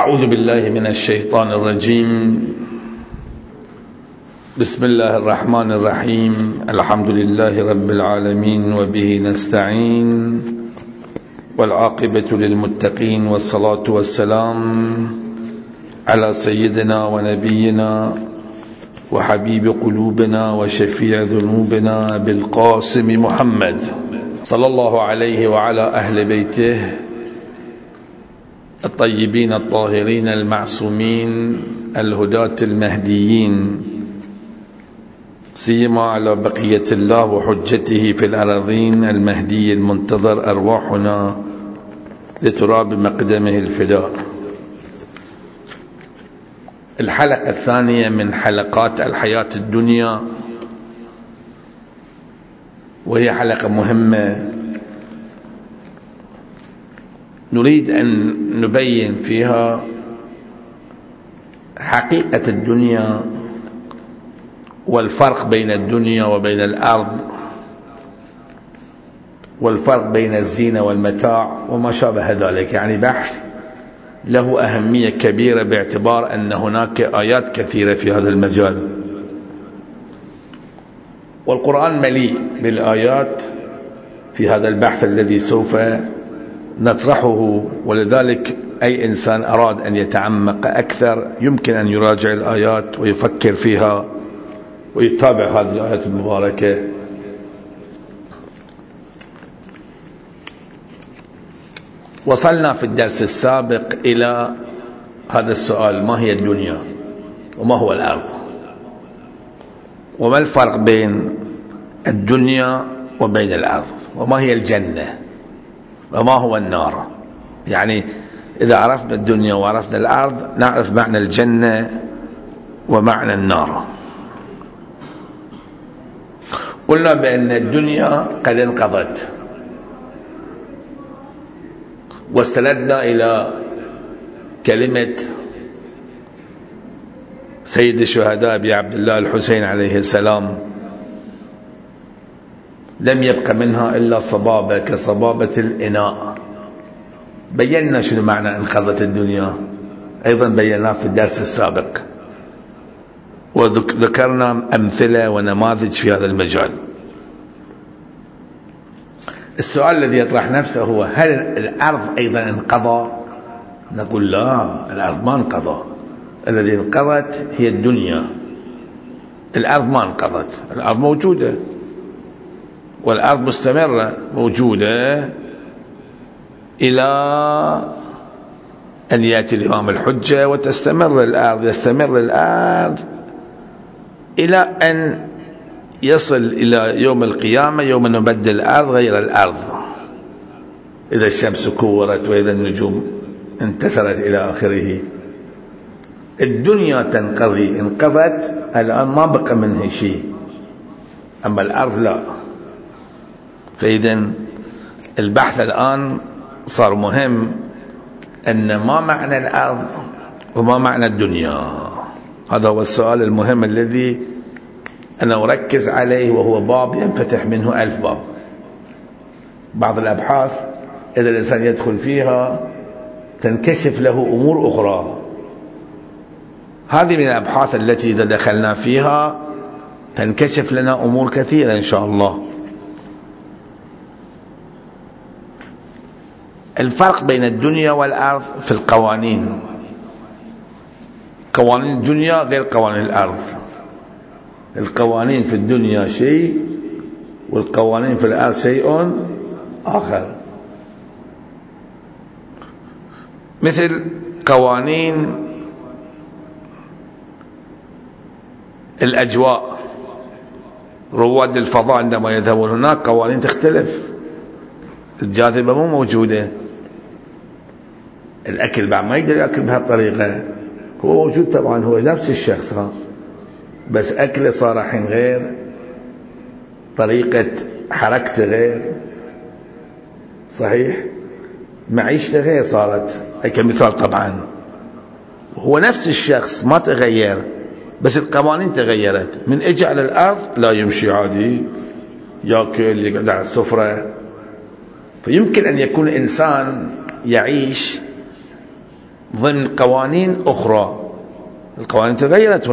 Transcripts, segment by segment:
أعوذ بالله من الشيطان الرجيم. بسم الله الرحمن الرحيم. الحمد لله رب العالمين وبه نستعين، والعاقبة للمتقين، والصلاة والسلام على سيدنا ونبينا وحبيب قلوبنا وشفيع ذنوبنا بالقاسم محمد صلى الله عليه وعلى أهل بيته الطيبين الطاهرين المعصومين الهداة المهديين، سيما على بقية الله وحجته في الأراضين المهدي المنتظر أرواحنا لتراب مقدمه الفداء. الحلقة الثانية من حلقات الحياة الدنيا، وهي حلقة مهمة نريد أن نبين فيها حقيقة الدنيا والفرق بين الدنيا وبين الأرض، والفرق بين الزينة والمتاع وما شابه ذلك. يعني بحث له أهمية كبيرة باعتبار أن هناك آيات كثيرة في هذا المجال، والقرآن مليء بالآيات في هذا البحث الذي سوف نطرحه. ولذلك أي إنسان أراد أن يتعمق أكثر يمكن أن يراجع الآيات ويفكر فيها ويتابع هذه الآيات المباركة. وصلنا في الدرس السابق إلى هذا السؤال: ما هي الدنيا وما هو الأرض، وما الفرق بين الدنيا وبين الأرض، وما هي الجنة وما هو النار. يعني إذا عرفنا الدنيا وعرفنا الأرض نعرف معنى الجنة ومعنى النار. قلنا بأن الدنيا قد انقضت، واستندنا إلى كلمة سيد الشهداء أبي عبد الله الحسين عليه السلام: لم يبق منها إلا صبابة كصبابة الإناء. بينا شنو معنى انقضت الدنيا، أيضا بيناه في الدرس السابق، وذكرنا أمثلة ونماذج في هذا المجال. السؤال الذي يطرح نفسه هو: هل الأرض أيضا انقضى؟ نقول لا، الأرض ما انقضى. الذي انقضت هي الدنيا، الأرض ما انقضت. الأرض موجودة، والأرض مستمرة موجودة إلى أن يأتي الإمام الحجة وتستمر الأرض، يستمر الأرض إلى أن يصل إلى يوم القيامة، يوم نبدل الأرض غير الأرض، إذا الشمس كورت وإذا النجوم انتثرت إلى آخره. الدنيا تنقضي، انقضت الآن ما بقى منها شيء، أما الأرض لا. فإذا البحث الآن صار مهم أن ما معنى الأرض وما معنى الدنيا. هذا هو السؤال المهم الذي أنا أركز عليه، وهو باب ينفتح منه 1000 باب. بعض الأبحاث إذا الإنسان يدخل فيها تنكشف له أمور أخرى. هذه من الأبحاث التي إذا دخلنا فيها تنكشف لنا أمور كثيرة إن شاء الله. الفرق بين الدنيا والأرض في القوانين. قوانين الدنيا غير قوانين الأرض. القوانين في الدنيا شيء، والقوانين في الأرض شيء آخر. مثل قوانين الأجواء، رواد الفضاء عندما يذهبون هناك قوانين تختلف، الجاذبة مو موجودة، الأكل بعد ما يقدر يأكل بهالطريقة. هو موجود طبعا، هو نفس الشخص بس أكله صار حين غير، طريقة حركته غير، صحيح، معيشته غير صارت. أي كمثال طبعا هو نفس الشخص ما تغير، بس القوانين تغيرت. من اجى على الأرض لا يمشي عادي، يأكل، يقعد على السفرة. فيمكن أن يكون إنسان يعيش ضمن قوانين أخرى. القوانين تغيرت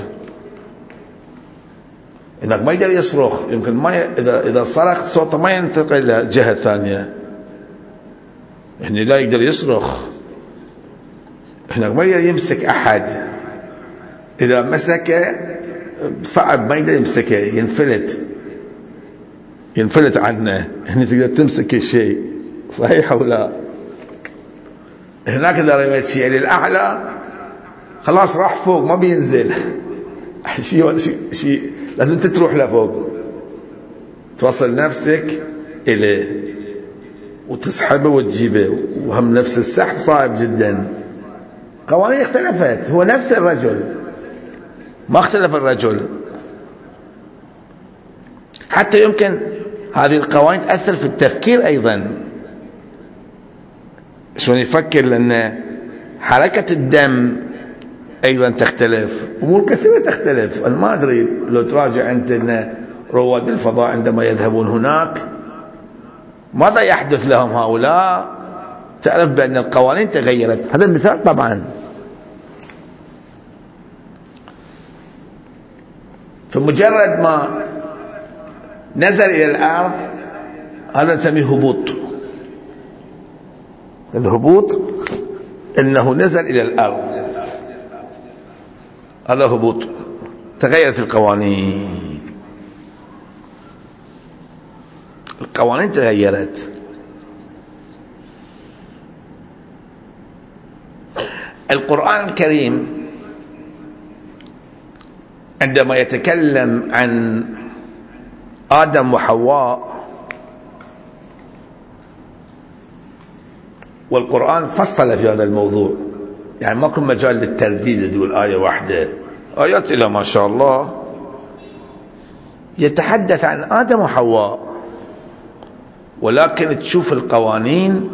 هناك ما يقدر يصرخ، يمكن ما إذا صرخ صوته ما ينتقل إلى جهة ثانية. هنا لا يقدر يصرخ، هناك ما يقدر يمسك أحد، إذا مسكه صعب، ما يقدر يمسكه، ينفلت عنه. هنا تقدر تمسك الشيء، صحيح أو لا؟ هناك إذا رميت شيء للأعلى خلاص راح فوق ما بينزل. شيء لازم تروح لفوق، توصل نفسك إليه وتسحبه وتجيبه، وهم نفس السحب صعب جدا. قوانين اختلفت، هو نفس الرجل، ما اختلف الرجل. حتى يمكن هذه القوانين تأثر في التفكير أيضا، شلون يفكر، لأن حركة الدم أيضا تختلف، أمور كثيرة تختلف. أنا ما أدري لو تراجع أنت أن رواد الفضاء عندما يذهبون هناك ماذا يحدث لهم هؤلاء، تعرف بأن القوانين تغيرت. هذا المثال طبعا. فمجرد ما نزل إلى الأرض هذا نسميه هبوط. الهبوط إنه نزل إلى الأرض، هذا هبوط. تغيرت القوانين تغيرت. القرآن الكريم عندما يتكلم عن آدم وحواء، والقرآن فصل في هذا الموضوع، يعني ما كان مجال للترديد تقول آية واحدة، آيات إلى ما شاء الله. يتحدث عن آدم وحواء، ولكن تشوف القوانين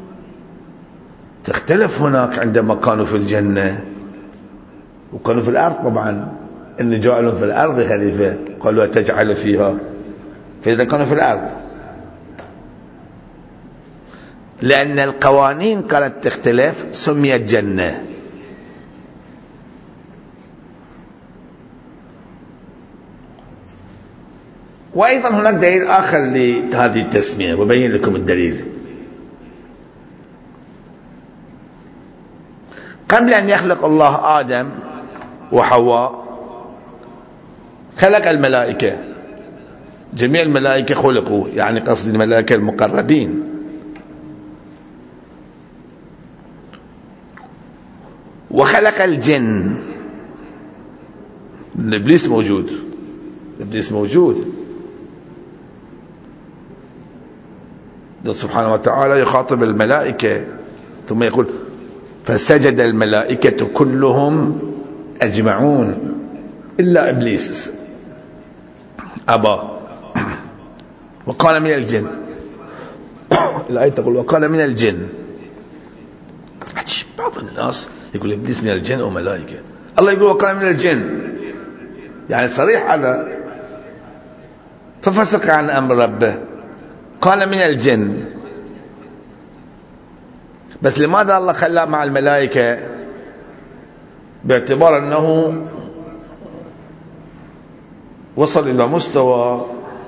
تختلف هناك عندما كانوا في الجنة وكانوا في الأرض. طبعا إن جعلهم في الأرض خليفة، قالوا تجعل فيها، فإذا كانوا في الأرض، لأن القوانين كانت تختلف سميت جنة. وأيضا هناك دليل آخر لهذه التسمية، وبين لكم الدليل. قبل أن يخلق الله آدم وحواء خلق الملائكة، جميع الملائكة خلقوا، يعني قصد الملائكة المقربين. وخلق الجن، الإبليس موجود، الإبليس موجود. الله سبحانه وتعالى يخاطب الملائكة ثم يقول فسجد الملائكة كلهم أجمعون إلا إبليس أبى وقال من الجن. الآية تقول وقال من الجن. بعض الناس يقول إبليس من الجن أو ملائكة، الله يقول وقال من الجن، يعني صريح هذا. ففسق عن أمر ربه، قال من الجن. بس لماذا الله خلاه مع الملائكة؟ باعتبار أنه وصل إلى مستوى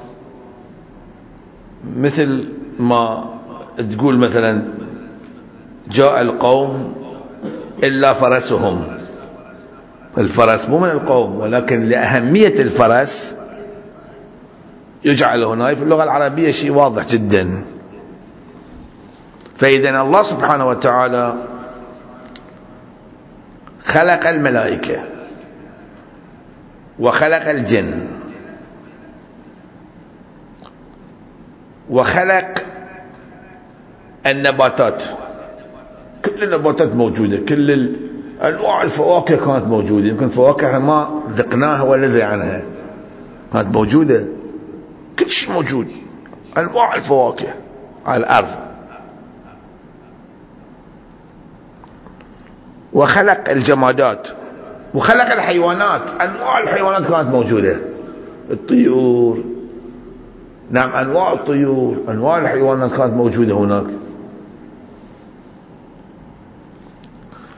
مثل ما تقول مثلا جاء القوم إلا فرسهم. الفرس مو من القوم، ولكن لأهمية الفرس يجعل هنا في اللغة العربية شيء واضح جدا. فإذا الله سبحانه وتعالى خلق الملائكة وخلق الجن وخلق النباتات. كل النباتات موجودة، كل أنواع الفواكه كانت موجودة. يمكن فواكه ما ذقناها ولا ندري عنها، كانت موجودة. كل شيء موجود، أنواع الفواكه على الأرض. وخلق الجمادات وخلق الحيوانات، أنواع الحيوانات كانت موجودة. الطيور، نعم، أنواع الطيور، أنواع الحيوانات كانت موجودة هناك.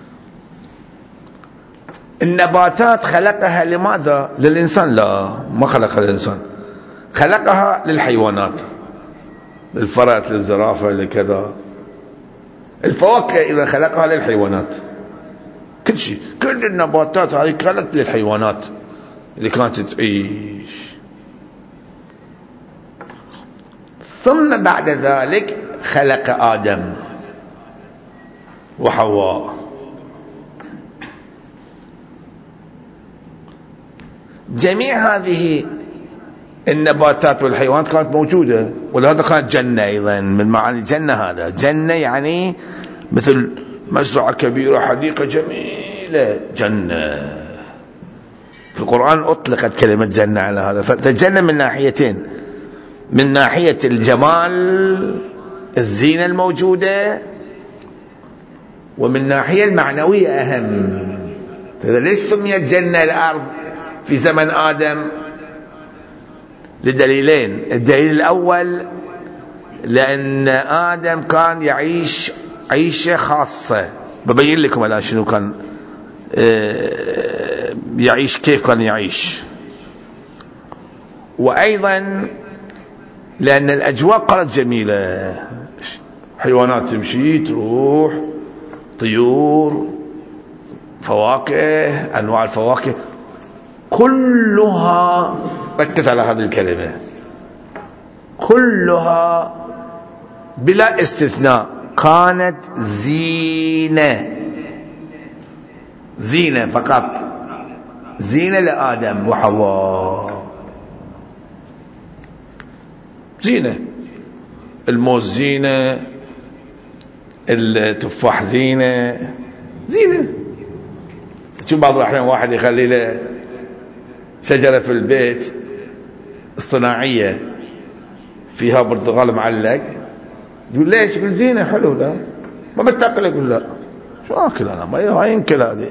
النباتات خلقها لماذا؟ للإنسان؟ لا، ما خلقها للإنسان، خلقها للحيوانات، للفرس، للزرافة، لكذا. الفواكه إذا خلقها للحيوانات، كل شيء، كل النباتات هذه خلقت للحيوانات اللي كانت تعيش. ثم بعد ذلك خلق آدم وحواء. جميع هذه النباتات والحيوانات كانت موجودة، ولهذا كانت جنة أيضا. من معاني الجنة هذا، جنة يعني مثل مزرعة كبيرة، حديقة جميلة، جنة. في القرآن أطلقت كلمة جنة على هذا. فالجنة من ناحيتين: من ناحية الجمال، الزينة الموجودة، ومن ناحية المعنوية أهم. ليش سميت جنة الأرض في زمن آدم؟ لدليلين. الدليل الأول، لأن آدم كان يعيش عيشة خاصة. ببين لكم الآن شنو كان يعيش، كيف كان يعيش. وأيضا لأن الأجواء كانت جميلة، حيوانات تمشي تروح، طيور، فواكه، أنواع الفواكه كلها، ركز على هذه الكلمة، كلها بلا استثناء كانت زينة، زينة فقط، زينة لآدم وحواء، زينة. الموز زينة، التفاح زينة، زينة. شوف بعض الأحيان واحد يخلي له شجرة في البيت اصطناعية فيها برتقال معلق، يقول ليش؟ يقول زينة، حلو. لا ما بتاكل؟ يقول لا، شو اكل انا؟ ما ينكل هذه.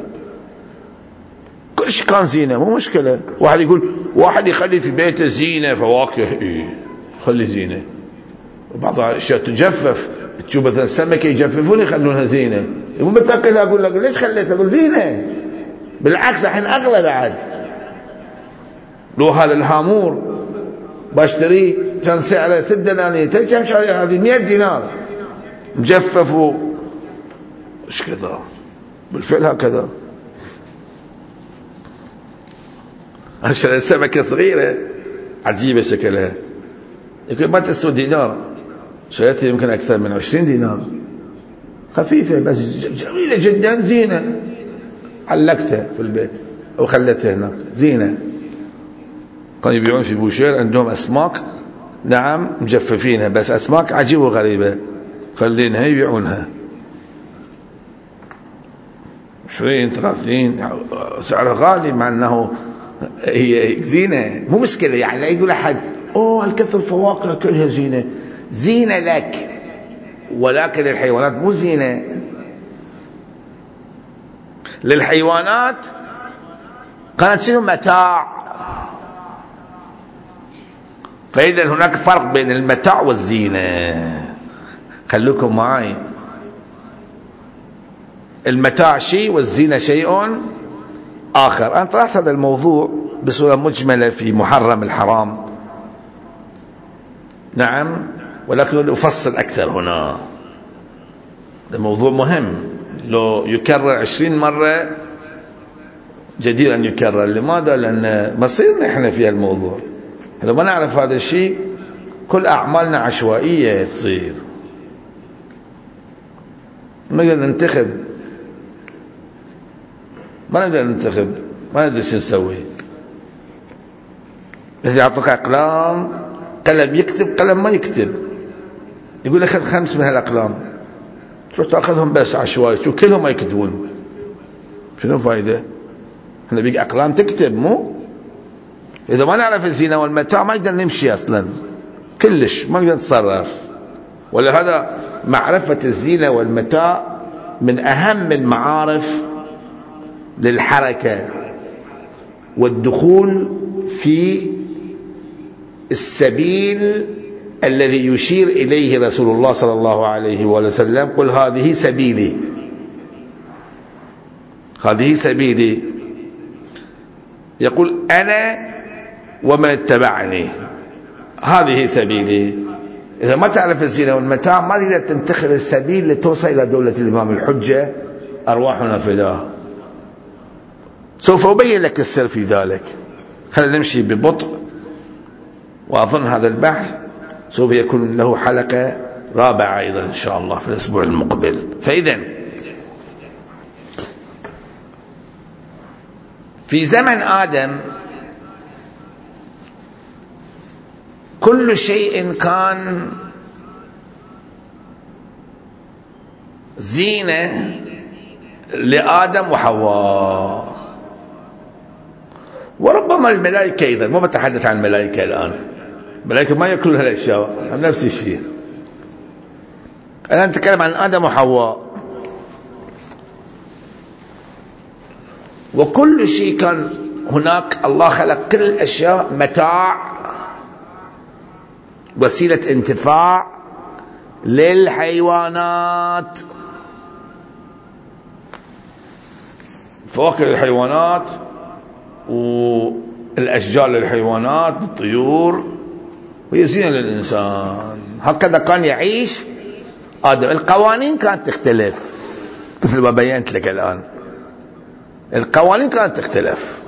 كل شيء كان زينة، مو مشكلة. واحد يقول، واحد يخلي في بيته زينة فواكه، إيه خلي زينة. وبعض الاشياء تجفف، تشوف مثلا السمكة يجففون يخلونها زينة، يقول بتاكلها؟ اقول لك ليش خليتها؟ اقول زينة. بالعكس الحين اغلى بعد. لو هذا الهامور بشتريه كان سعره 6 دنانير، كم شاريه هذه؟ 100 دينار مجفف ايش كذا. بالفعل هكذا. عشان السمكة صغيرة عجيبة شكلها، يقول ما تسوى دينار، شريتها يمكن أكثر من 20 دينار، خفيفة بس جميلة جدا، زينة. علقتها في البيت أو خلتها هناك، زينة. كانوا يبيعون في بوشير، عندهم أسماك، نعم، مجففينها، بس أسماك عجيبة وغريبة، خلينها يبيعونها 20-30، سعرها غالي، مع أنه هي زينة، مو مشكلة. يعني لا يقول أحد أوه هالكثر فواكه كلها زينة. زينة لك، ولكن الحيوانات مو زينة. للحيوانات كانت شنو؟ متاع. فإذا هناك فرق بين المتاع والزينة. خلوكم معي، المتاع شيء والزينة شيء آخر. أنا طرحت هذا الموضوع بصورة مجملة في محرم الحرام، نعم، ولكن أفصل أكثر هنا. الموضوع مهم، لو يكرر 20 مرة جدير أن يكرر. لماذا؟ لأن مصيرنا إحنا في الموضوع. لو ما نعرف هذا الشيء كل أعمالنا عشوائية تصير، ما نقدر ننتخب، ما ندري شو نسوي. إذا يعطوك أقلام، قلم يكتب، قلم ما يكتب، يقول أخذ 5 من هالأقلام، تروح تأخذهم بس عشوائي، شو كلهم ما يكتبون، شنو فايدة؟ احنا بيجي أقلام تكتب، مو إذا ما نعرف الزينة والمتاع ما نقدر نمشي أصلا، كلش ما نقدر نتصرف. ولهذا معرفة الزينة والمتاع من أهم المعارف للحركة والدخول في السبيل الذي يشير إليه رسول الله صلى الله عليه وسلم: قل هذه سبيلي. هذه سبيلي. يقول أنا ومن اتبعني، هذه سبيلي. إذا ما تعرف الزينة والمتاع ما تقدر تنتخب السبيل لتوصل إلى دولة الإمام الحجة أرواحنا فداه. سوف أبين لك السر في ذلك. خلينا نمشي ببطء، وأظن هذا البحث سوف يكون له حلقة رابعة أيضا إن شاء الله في الأسبوع المقبل. فإذا في زمن آدم كل شيء كان زينة لآدم وحواء، وربما الملائكة أيضا. ما بتحدث عن الملائكة الآن، الملائكة ما يأكلون هالأشياء، نفس الشيء. أنا نتكلم عن آدم وحواء. وكل شيء كان هناك، الله خلق كل الأشياء متاع، وسيلة انتفاع للحيوانات، فواكه للحيوانات والأشجار للحيوانات، الطيور، وهي زينة للإنسان. هكذا كان يعيش آدم. القوانين كانت تختلف مثل ما بينت لك الآن، القوانين كانت تختلف.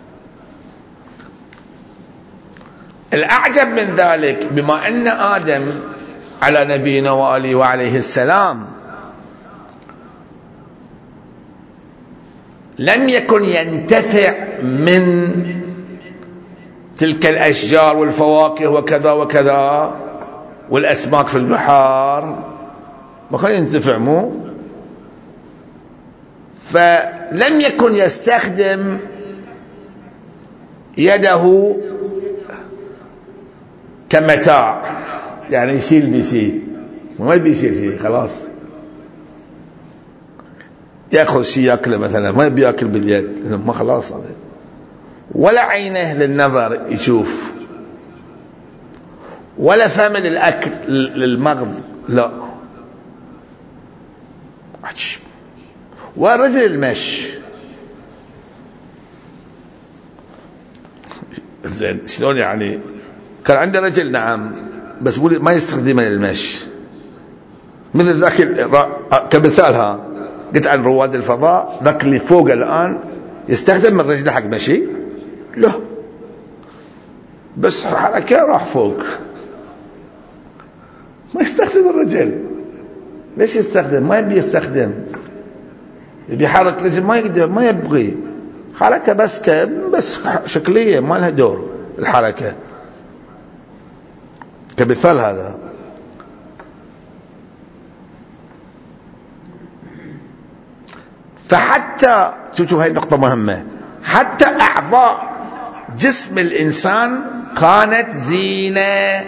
الأعجب من ذلك بما أن آدم على نبينا وآله وعليه السلام لم يكن ينتفع من تلك الأشجار والفواكه وكذا وكذا والأسماك في البحار، ما كان ينتفع مو، فلم يكن يستخدم يده كمتاع، يعني يشيل بشيء، ما بيشيل شيء خلاص، يأخذ شيء يأكله مثلا، ما بيأكل باليد، ما خلاص هذا. ولا عينه للنظر يشوف، ولا فم للأكل للمغض، لا، ورجل المشي. زين شلون يعني؟ كان عنده رجل نعم، بس ما يستخدمه للمشي. مثل ذاك كمثال، ها قلت عن رواد الفضاء، ذاك اللي فوق الآن يستخدم من رجله حق مشي؟ لا، بس حركة راح فوق، ما يستخدم الرجل. ليش يستخدم؟ ما يبي يستخدم، يبي يحرك رجل، ما يقدر، ما يبغي حركة، بس شكلية، ما لها دور الحركة، كمثال هذا. فحتى شوفوا هاي النقطة مهمة، حتى أعضاء جسم الإنسان كانت زينة،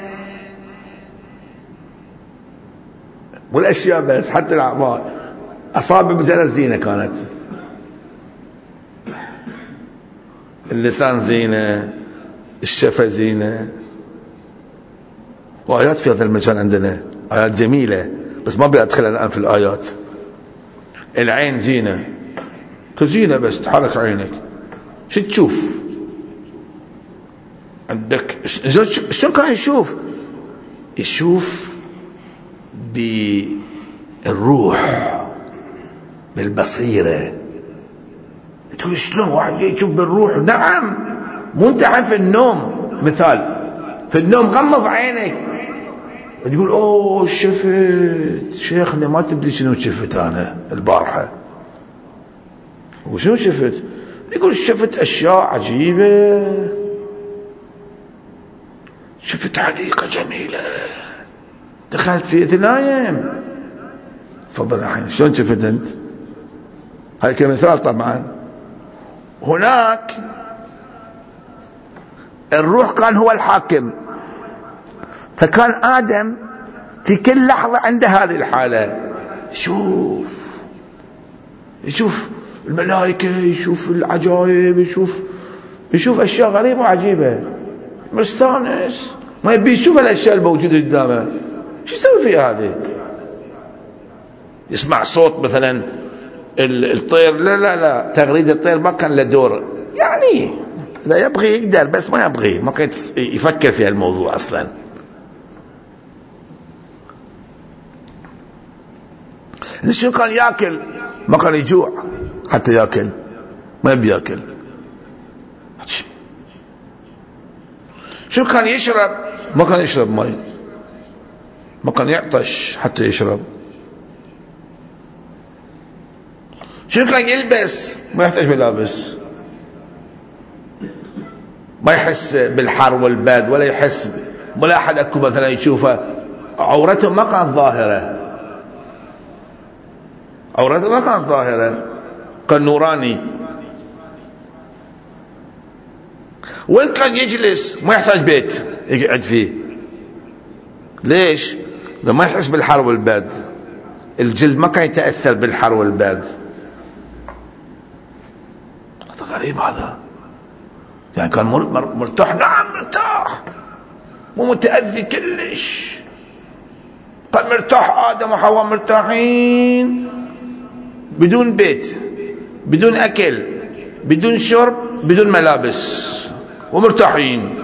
والأشياء بس، حتى الأعضاء، أصابع مجرد زينة كانت. اللسان زينة، الشفة زينة، وآيات في هذا المجال عندنا آيات جميلة، بس ما بأدخلها الآن في الآيات. العين زينة، كزينة، بس تحرك عينك شو تشوف عندك؟ شو كان يشوف بالروح، بالبصيرة. تقول شلون واحد يشوف بالروح؟ نعم، مو انت في النوم، مثال في النوم غمض عينك تقول اوه شفت شيخنا، ما تدري شنو شفت انا البارحة. وشنو شفت؟ يقول شفت اشياء عجيبة، شفت حديقة جميلة، دخلت في نايم. تفضل الحين، شلون شفت انت؟ هاي كمثال. طبعا هناك الروح كان هو الحاكم، فكان آدم في كل لحظة عنده هذه الحالة، يشوف الملائكة، يشوف العجائب، يشوف أشياء غريبة وعجيبة، مستانس، ما يبي يشوف الأشياء الموجودة قدامه. شو يسوي فيها هذه؟ يسمع صوت مثلا الطير لا تغريد الطير ما كان له دور، يعني إذا يبغي يقدر، بس ما يبغي ما كان يفكر في الموضوع أصلا. شو كان يأكل؟ ما كان يجوع حتى يأكل، ما بيأكل. شو كان يشرب؟ ما كان يشرب ماء، ما كان يعطش حتى يشرب. شو كان يلبس؟ ما يحتاج ملابس، ما يحس بالحر والبرد، ولا يحس، ولا أحد أكو مثلا يشوفه عورته ما كانت ظاهرة، عورته ما كانت ظاهرة، كان نوراني. وين كان يجلس؟ ما يحتاج بيت يقعد فيه. ليش؟ لما يحس بالحر والبرد، الجلد ما كان يتأثر بالحر والبرد. هذا غريب هذا، يعني كان مرتاح. نعم مرتاح، مو متأذي كلش. كان مرتاح، آدم وحواء مرتاحين، بدون بيت، بدون أكل، بدون شرب، بدون ملابس، ومرتاحين.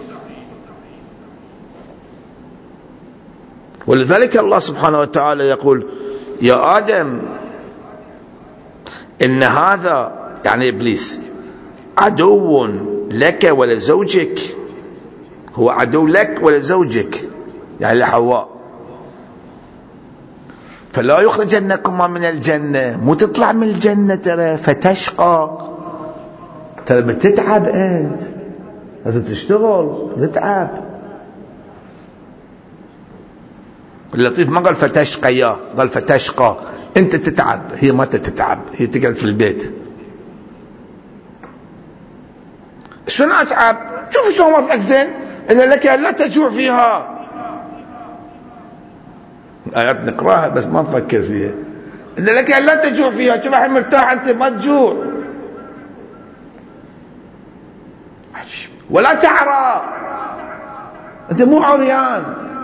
ولذلك الله سبحانه وتعالى يقول: يا آدم إن هذا، يعني إبليس، عدو لك ولزوجك، هو عدو لك ولزوجك، يعني لحواء، فلا يخرجنكما من الجنة، مو تطلع من الجنة ترى فتشقى، ترى بتتعب، أنت لازم تشتغل، تتعب. اللطيف ما قال فتشقى، قال فتشقى، انت تتعب، هي ما تتعب، هي تقعد في البيت. شلون اتعب؟ شوف شلون وضعك زين، ان لك لا تجوع فيها. آيات نقراها بس ما نفكر فيها. ان لك لا تجوع فيها، شوف الحين مرتاح انت، ما تجوع، ولا تعرى، انت مو عريان.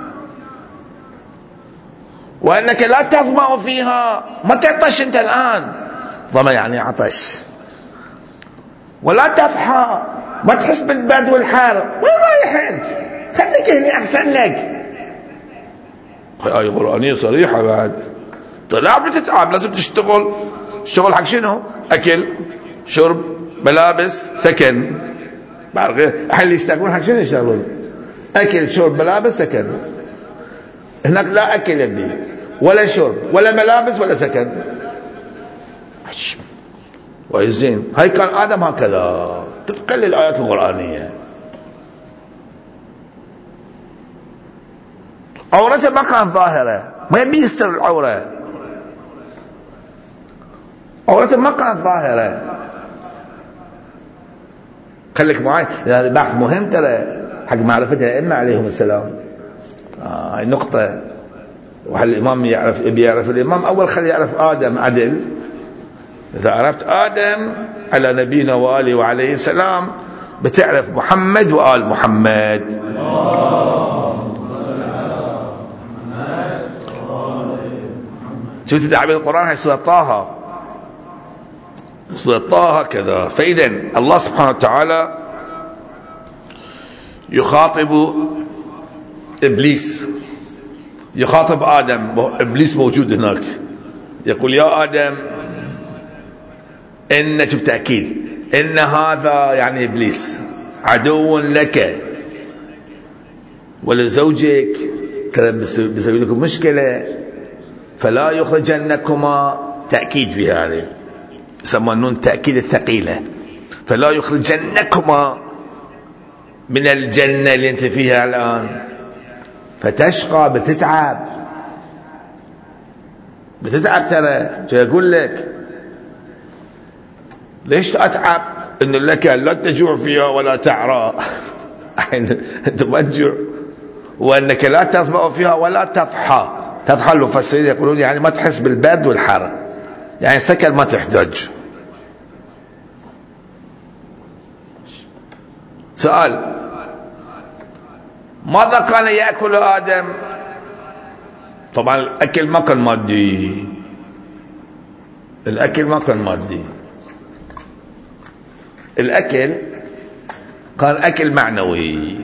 وانك لا تظمأ فيها، ما تعطش انت الان، ظمأ يعني عطش. ولا تضحى، ما تحس بالبرد والحر. وين رايح انت؟ خليك هنا احسن لك. آية قرآنية صريحة بعد. طلع بتتعب، لازم تشتغل. الشغل حق شنو؟ اكل، شرب، ملابس، سكن. بعد غير الحين اللي يشتغلون حق شنو يشتغلون؟ اكل، شرب، ملابس، سكن. هناك لا اكل يبي، ولا شرب، ولا ملابس، ولا سكن. ويزين. هاي كان آدم هكذا طبقا للآيات القرآنية. عورته ما كانت ظاهرة، ما يبي يستر العورة، عورته ما كانت ظاهرة. خليك معي، هذا بحث مهم ترى حق معرفة الأئمة عليهم السلام. هاي نقطة. وهل الإمام بيعرف الإمام أول خلي يعرف آدم عدل. إذا عرفت آدم على نبينا وآله وعليه السلام، بتعرف محمد وآل محمد. شفت تعبير القرآن؟ هي سورة طه، سورة طه كذا. فإذا الله سبحانه وتعالى يخاطب إبليس، يخاطب آدم، إبليس موجود هناك، يقول: يا آدم إن، شوف تأكيد، إن هذا يعني إبليس عدو لك ولزوجك، كذا بيسوي لكم مشكلة، فلا يخرجنكما. تأكيد في هذه يسمى النون تأكيد الثقيلة. فلا يخرجنكما من الجنة اللي انت فيها الآن، فتشقى، بتتعب، بتتعب ترى. يقول لك ليش أتعب؟ إن لك لا تجوع فيها ولا تعرى. أنت ما تجوع، وأنك لا تظمأ فيها ولا تضحى. تضحى المفسرين يقولون يعني ما تحس بالبرد والحر، يعني سكن ما تحتاج. سؤال: ماذا كان يأكل آدم؟ طبعا الأكل ما كان مادي، الأكل ما كان مادي، الأكل كان أكل معنوي،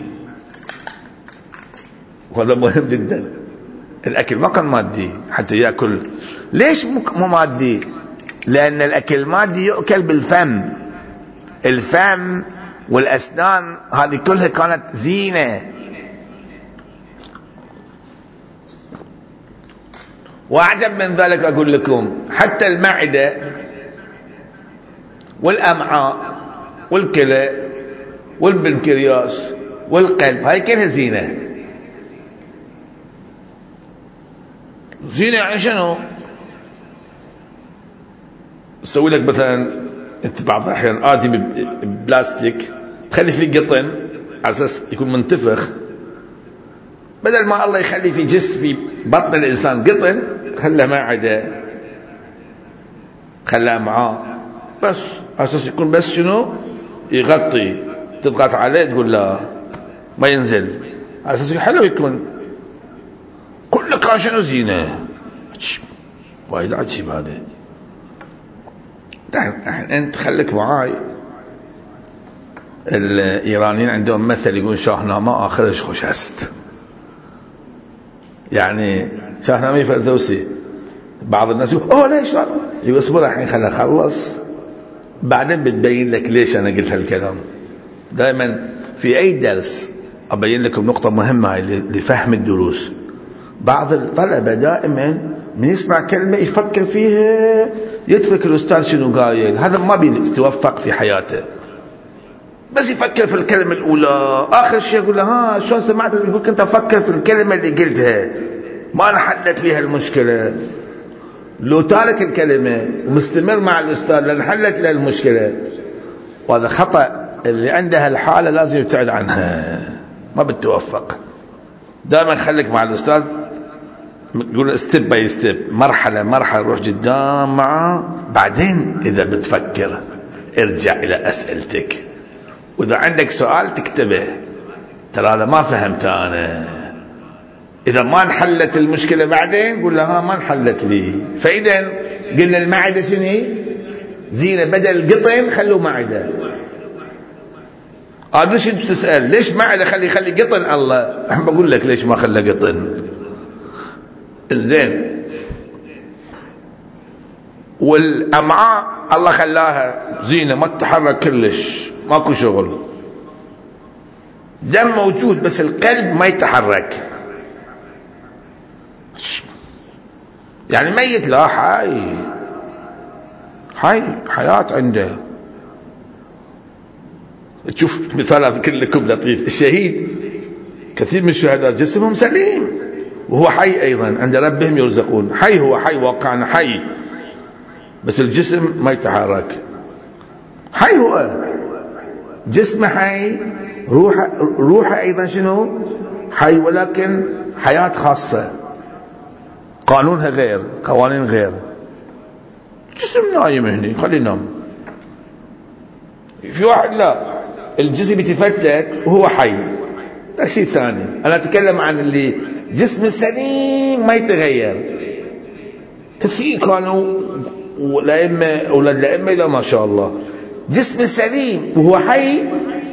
وهذا مهم جدا. الأكل ما كان مادي حتى يأكل. ليش مو مادي؟ لأن الأكل المادي يؤكل بالفم، الفم والأسنان هذه كلها كانت زينة. وأعجب من ذلك أقول لكم، حتى المعدة والأمعاء والكلى والبنكرياس والقلب هاي كلها زينة. زينة يعني شنو؟ تسوي لك مثلا انت بعض الأحيان آتي ببلاستيك تخلي فيه قطن على أساس يكون منتفخ، بدل ما الله يخلي في جسم في بطن الإنسان قطن خلى معدة خلى أمعاء بس على أساس يكون بس شنو يغطي، تضغط عليه تقول لا ما ينزل، على أساس حلو يكون. كل كان شنو زينة. وايد عجيب هذا. انت خليك معاي، الإيرانيين عندهم مثل يقول شاهنامه آخرش خوش هست. يعني شاهنامه فردوسي. بعض الناس يقول ليش يقول اصبر الحين خلينا نخلص بعدين بتبين لك ليش انا قلت هالكلام. دائما في اي درس ابين لكم نقطه مهمه هاي لفهم الدروس. بعض الطلبه دائما من يسمع كلمه يفكر فيها يترك الاستاذ شنو قايل، هذا ما بيتوفق في حياته. بس يفكر في الكلمه الاولى، اخر شيء يقول له ها شلون سمعت، يقول كنت افكر في الكلمه اللي قلتها ما انحلت لي هالمشكله. لو تارك الكلمه ومستمر مع الاستاذ لانحلت له المشكله. وهذا خطأ. اللي عنده الحاله لازم يبتعد عنها، ما بتوفق. دائما خليك مع الاستاذ، يقول ستيب باي ستيب، مرحله مرحله روح قدام معه. بعدين اذا بتفكر ارجع الى اسئلتك، واذا عندك سؤال تكتبه، ترى هذا ما فهمت انا. اذا ما انحلت المشكله بعدين قول لها ما انحلت لي. فاذا قلنا المعده شنو زينه، بدل القطن خلوا معده. ليش انت تسال ليش معده خلي قطن؟ الله احنا بقول لك ليش ما خلى قطن. زين. والامعاء الله خلاها زينه ما تتحرك كلش، ماكو شغل. دم موجود بس القلب ما يتحرك. يعني ميت لا حي، حياة عنده. تشوف مثال أذكر لكم لطيف، الشهيد كثير من الشهداء جسمهم سليم وهو حي أيضا عند ربهم يرزقون. حي هو حي واقعا حي، بس الجسم ما يتحرك. حي هو جسمه حي، روحه أيضا شنو حي، ولكن حياة خاصة قانونها غير، قوانين غير. جسم نايم هني خليه ينام. في واحد لا الجسم يتفتت وهو حي، ده شيء ثاني. انا اتكلم عن اللي جسم سليم ما يتغير. كثير كانوا الائمه اولاد الائمه لا ما شاء الله جسم سليم وهو حي،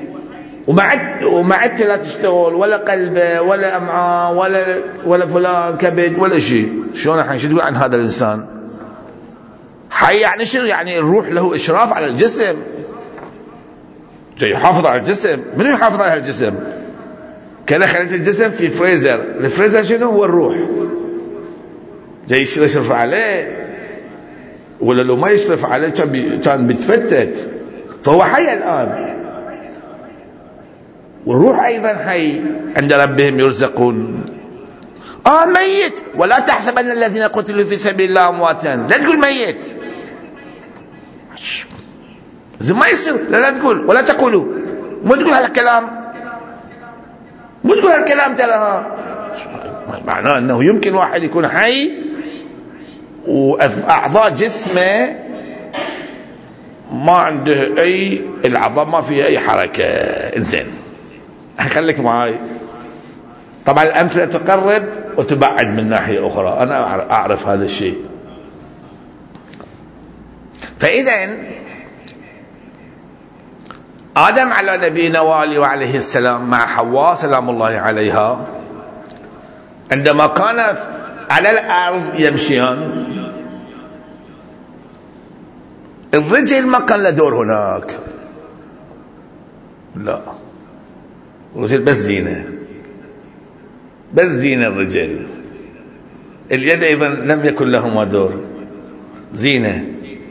ومعدته لا تشتغل ولا قلبه ولا امعاء ولا فلان كبد ولا شيء. شلون الحين شو تقول عن هذا الانسان؟ حي يعني شنو؟ يعني الروح له اشراف على الجسم، جاي يحافظ على الجسم. من يحافظ على الجسم؟ كذا خليت الجسم في فريزر. الفريزر شنو؟ هو الروح، جاي يشرف عليه، ولا لو ما يشرف عليه كان بيتفتت. فهو حي الان، والروح ايضا حي عند ربهم يرزقون. ميت. ولا تحسبن الذين قتلوا في سبيل الله امواتا، لا تقول ميت، زي ما يصير. لا تقول ولا تقولوا، مو تقول هالكلام، مو تقول هالكلام. ترى معناه انه يمكن واحد يكون حي واعضاء جسمه ما عنده اي، العظام ما فيها اي حركه. انزين خليك معاي. طبعا الامثله تقرب وتبعد من ناحيه اخرى، انا اعرف هذا الشيء. فإذا آدم على نبينا وعليه السلام مع حواء سلام الله عليها عندما كان على الأرض يمشيان، الرجل ما كان له دور هناك، لا، الرجل بس زينة، بس زينة الرجل. اليد أيضا لم يكن لهما دور، زينة.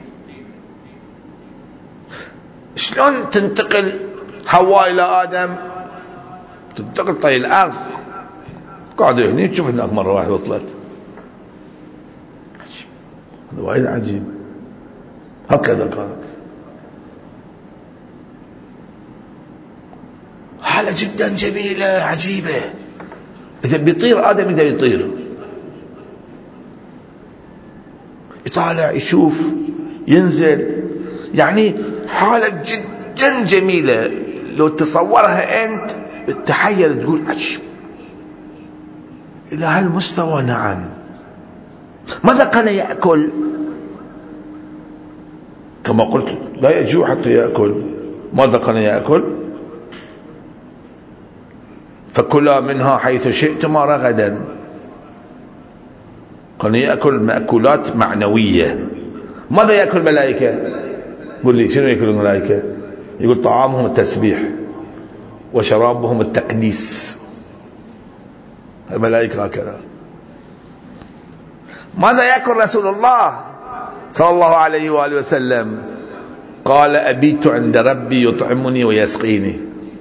شلون تنتقل حواء إلى آدم؟ تنتقل طي الأرض، قاعدة هنا تشوف هناك مرة واحدة وصلت. هذا وايد عجيب. هكذا كانت حالة جدا جميلة عجيبة. إذا بيطير آدم، إذا يطير يطالع يشوف ينزل، يعني حالة جدا جميلة. لو تصورها أنت تخيل تقول عجيب إلى هالمستوى. نعم. ماذا كان يأكل؟ كما قلت لا يجوع حتى يأكل. ماذا كان يأكل؟ فكلا منها حيث شئتما رغدا. كان يأكل مأكولات معنوية. ماذا يأكل الملائكة؟ قل لي شنو يأكل الملائكة؟ يقول طعامهم التسبيح وشرابهم التقديس. الملائكة هكذا. ماذا يأكل رسول الله صلى الله عليه وآله وسلم؟ قال أبيت عند ربي يطعمني ويسقيني.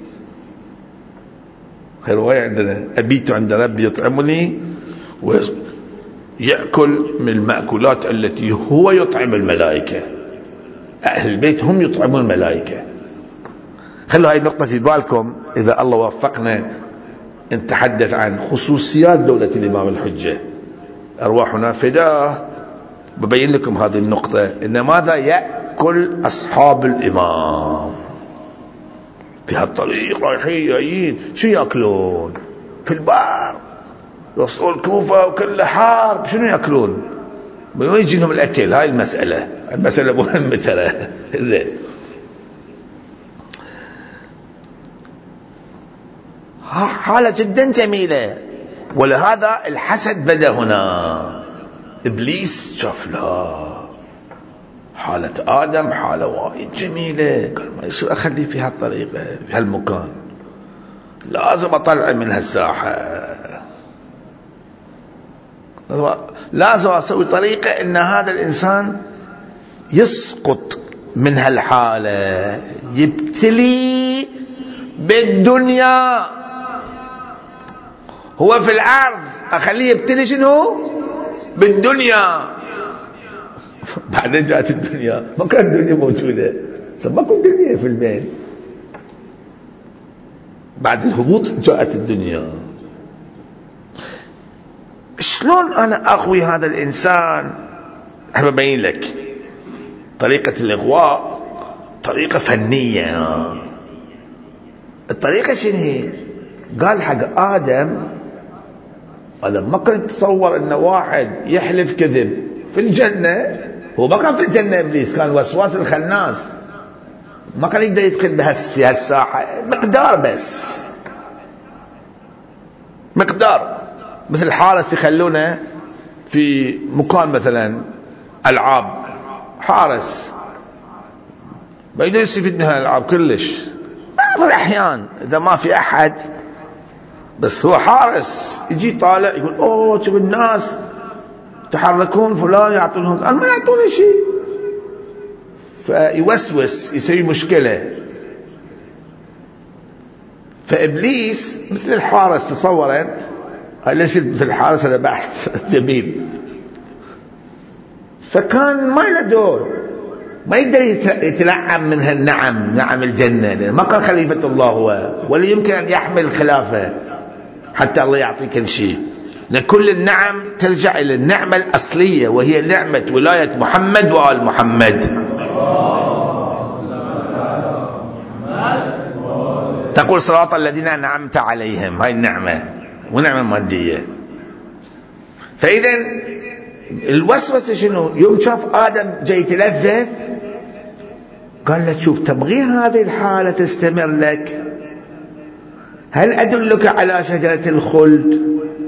خير رواية عندنا أبيت عند ربي يطعمني ويسقيني. يأكل من المأكولات التي هو يطعم الملائكة. أهل البيت هم يطعمون الملائكة. خلوا هاي النقطة في بالكم إذا الله وفقنا نتحدث عن خصوصيات دولة الإمام الحجة. أرواحنا فداه. ببين لكم هذه النقطة، إن ماذا يأكل أصحاب الإمام في هالطريق رايحين جايين، شو يأكلون؟ في البحر يوصلوا الكوفة وكل حارب، شنو يأكلون؟ من وين يجي لهم الأكل؟ هاي المسألة مهمة ترى. زين. حالة جدا جميلة. ولهذا الحسد بدأ هنا. إبليس شاف لها حالة آدم حالة وايد جميلة، قال ما يصير أخليه في هالطريقة في هالمكان، لازم أطلع من هالساحة، لازم أسوي طريقة إن هذا الإنسان يسقط من هالحالة، يبتلي بالدنيا. هو في الأرض أخليه يبتلي شنو؟ بالدنيا. بعدين جاءت الدنيا، ما كانت الدنيا موجودة، ما كانت الدنيا في البيت. بعد الهبوط جاءت الدنيا. شلون أنا أغوي هذا الإنسان؟ أنا ببين لك طريقة الإغواء طريقة فنية. الطريقة شنو هي؟ قال حق آدم، أنا ما كنت أتصور أن واحد يحلف كذب في الجنة. هو ما كان في الجنة إبليس، كان وسواس الخناس، ما كان يقدر يدخل في هالساحة. مقدار بس، مقدار مثل حارس يخلونه في مكان مثلا ألعاب، حارس ما يقدر يستفيد من هالألعاب كلش. بعض الأحيان إذا ما في أحد، بس هو حارس يجي طالع يقول أوه شوف الناس تحركون فلان يعطونهم، قال ما يعطوني شيء، فيوسوس يسوي مشكلة. فإبليس مثل الحارس، تصورت ليش مثل الحارس؟ هذا بحث جميل. فكان ما له دور، ما يقدر يتنعم من هالنعم، نعم الجنة، لأن ما كان خليفة الله هو، ولا يمكن أن يحمل الخلافة حتى الله يعطي كل شيء. لأن كل النعم ترجع إلى النعمة الأصلية، وهي نعمة ولاية محمد وآل محمد. تقول صراط الذين أنعمت عليهم، هاي النعمة ونعمة مادية. فإذا الوسوسة شنو؟ يوم شاف آدم جاي يتلذذ، قال له شوف تبغي هذه الحالة تستمر لك، هل أدلك على شجرة الخلد؟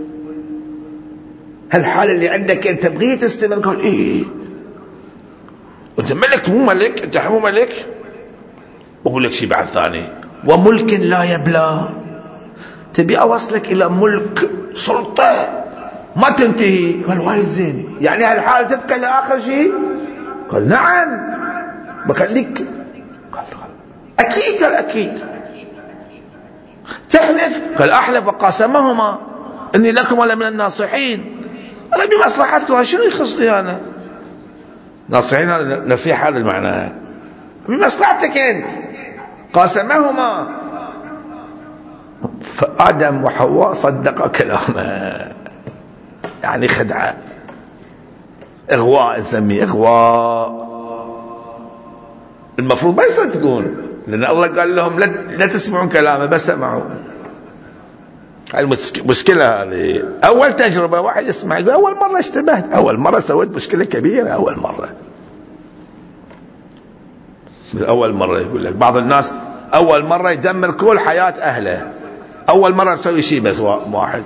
هالحالة اللي عندك أنت تبغي تستمر؟ قال إيه. أنت ملك مو ملك؟ أنت مو ملك؟ أقول لك شيء بعد ثاني، وملك لا يبلى. تبي أوصلك إلى ملك سلطة ما تنتهي. قال وايد زين، يعني هالحالة تبقى لآخر شيء؟ قال نعم بخليك. قال أكيد. قال أكيد. تحلف؟ قال أحلف. وقاسمهما إني لكم ولا من الناصحين. أنا بمصلحتكم، شنو يخصني أنا؟ ناصحين نصيحة هذا المعنى، بمصلحتك أنت. قاسمهما، فآدم وحواء صدق كلامه، يعني خدعة، إغواء، نسميه إغواء. المفروض ما يصدقون، لأن الله قال لهم لا تسمعون كلامه، بس سمعوا. المشكلة هذه أول تجربة، واحد يسمع يقول أول مرة اشتبهت، أول مرة سويت مشكلة كبيرة، أول مرة يقول لك بعض الناس أول مرة يدمر كل حياة أهله، أول مرة تسوي شيء بس واحد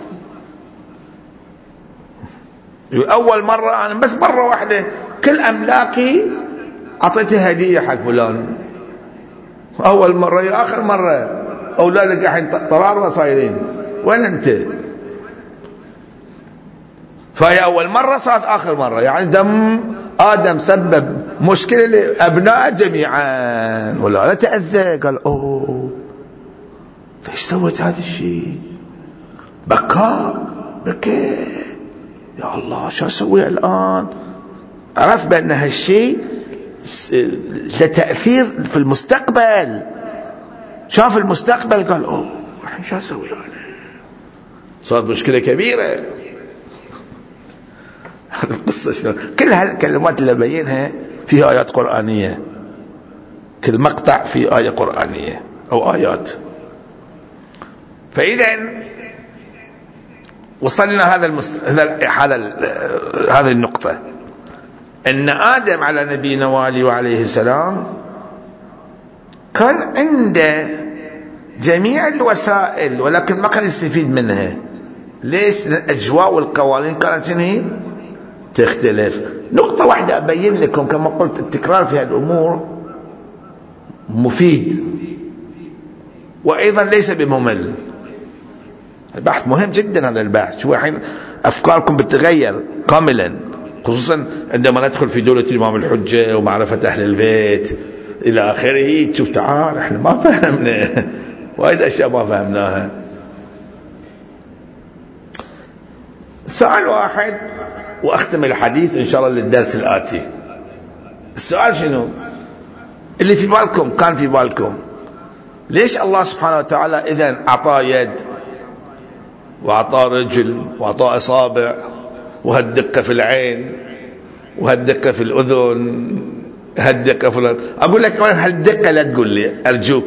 يقول أول مرة أنا بس مرة واحدة كل أملاكي أعطيتها هدية حق فلان. أول مرة يا آخر مرة، أولادك الحين طرار وصايرين، وين أنت؟ فهي أول مرة صارت آخر مرة، يعني دم آدم سبب مشكلة لأبناء جميعا، ولا لا تأذى. قال أوه ليش سويت هذا الشيء؟ بكى يا الله شو أسوي الآن؟ عرف بأن هالشيء له تأثير في المستقبل، شاف المستقبل قال أوه شو أسوي أنا؟ صارت مشكلة كبيرة. القصة شنو؟ كل هالكلمات اللي بينها فيها آيات قرآنية، كل مقطع فيه آية قرآنية أو آيات. فإذا وصلنا هذه النقطة، أن آدم على نبينا وعليه السلام كان عنده جميع الوسائل، ولكن ما كان يستفيد منها. ليش؟ الأجواء والقوانين كانت شنو تختلف. نقطة واحدة أبين لكم، كما قلت التكرار في هذه الأمور مفيد وأيضا ليس بممل. البحث مهم جدا، هذا البحث. شو الحين أفكاركم بتتغير كاملا، خصوصا عندما ندخل في دولة الإمام الحجة ومعرفة أهل البيت إلى آخره. تشوف تعال احنا ما فهمنا وايد أشياء ما فهمناها. سؤال واحد وأختم الحديث إن شاء الله للدرس الآتي. السؤال شنو اللي في بالكم؟ كان في بالكم ليش الله سبحانه وتعالى إذن أعطاه يد وأعطاه رجل وأعطاه أصابع وهالدقة في العين وهالدقة في الأذن هالدقة في أقول لك هالدقة لا تقول لي أرجوك.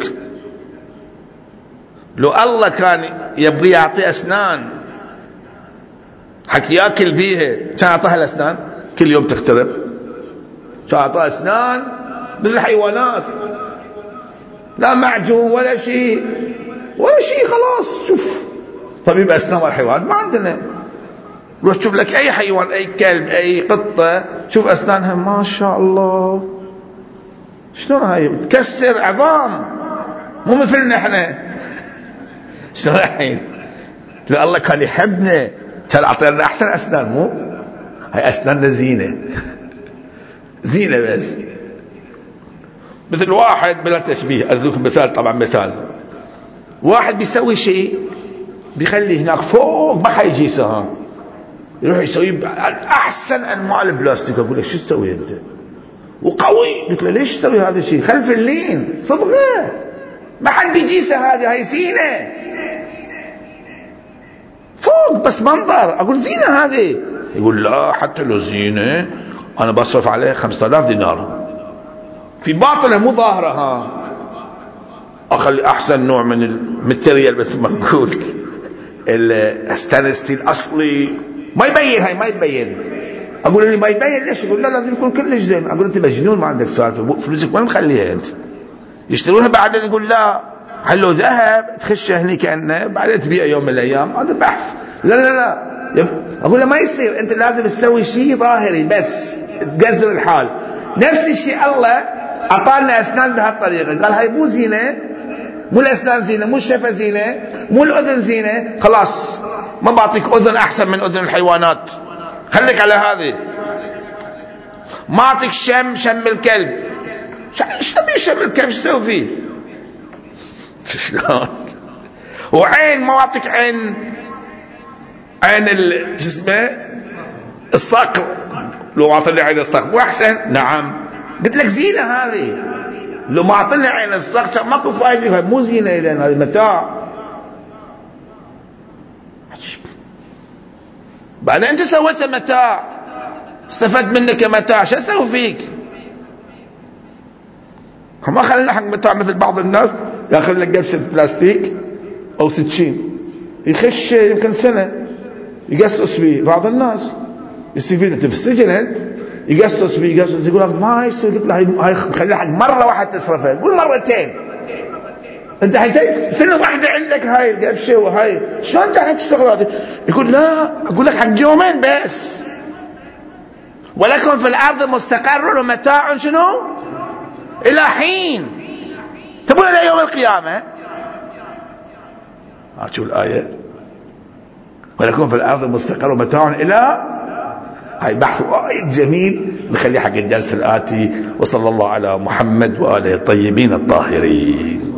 لو الله كان يبغي يعطي أسنان حكي ياكل بيها كان أعطاها الأسنان كل يوم تخترب، كان أعطاها أسنان مثل الحيوانات، لا معجون ولا شيء خلاص. شوف طبيب أسنان والحيوانات ما عندنا. روح شوف لك أي حيوان، أي كلب، أي قطة، شوف أسنانها ما شاء الله شلون هاي تكسر عظام، مو مثلنا احنا. شلون الحين؟ لو الله كان يحبنا كان أعطينا أحسن أسنان، مو هاي أسناننا زينة بس. مثل واحد بلا تشبيه، أذكر مثال، طبعا مثال واحد بيسوي شيء بيخليه هناك فوق ما حيجي سهام، يروح يسوي أحسن أنواع البلاستيك. أقول له شو تسوي أنت؟ وقوي. قلت له ليش تسوي هذا الشيء؟ خلف اللين صبغة، ما حد بيجيسه، هذه هاي زينة فوق بس منظر. أقول زينة هذه. يقول لا حتى لو زينة أنا بصرف عليه 5000 دينار في باطنه مو ظاهرة. أخلي أحسن نوع من الماتيريال مثل ما نقول الستانلس ستيل أصلي، ما يبين. هاي ما يبين. اقول لي ما يبين ليش؟ يقول لا لازم يكون كلش زين. اقول انت مجنون، ما عندك سالفه، فلوسك وين مخليها انت؟ يشترونها بعدين يقول لا حلو ذهب تخشه هني كانه بعدين تبيع يوم من الايام. هذا بحث. لا لا لا اقول له ما يصير، انت لازم تسوي شيء ظاهري بس تقزر الحال. نفس الشيء الله اعطانا اسنان بهالطريقه، قال هاي مو زينه، مو الاسنان زينه، مو الشفه زينه، مو الاذن زينه، خلاص ما بعطيك اذن احسن من اذن الحيوانات، خليك على هذه. ما اعطيك شم الكلب، شم الكلب شو تسوي فيه؟ شلون؟ وعين ما اعطيك عين شو اسمه الصقر، لو اعطيني عين الصقر مو احسن؟ نعم. قلت لك زينه هذه، لو ما اعطيني عين الصقر ماكو فايده، مو زينه، اذا هذه متاع. بعدين انت سويت متاع، استفدت منك متاع، شو اسوي فيك؟ ما خلينا حق متاع مثل بعض الناس ياخذ لك قبسه بلاستيك او سكين يخش يمكن سنه يقصص فيه. بعض الناس يستفيد، انت في السجن انت يقصص فيه يقصص، يقول لك ما يصير. قلت له هاي خليها حق مره واحده تصرفها، قول مرتين. انت حتى سنه واحده عندك هاي القبشه وهاي، شلون انت حتشتغل؟ يقول لا، اقول لك حق يومين بس. ولكم في الارض مستقر ومتاع شنو الى حين، تبون الى يوم القيامه. شوف الايه، ولكم في الارض مستقر ومتاع الى. هاي بحث وايد جميل نخليه حق الدرس الاتي. وصلى الله على محمد واله الطيبين الطاهرين.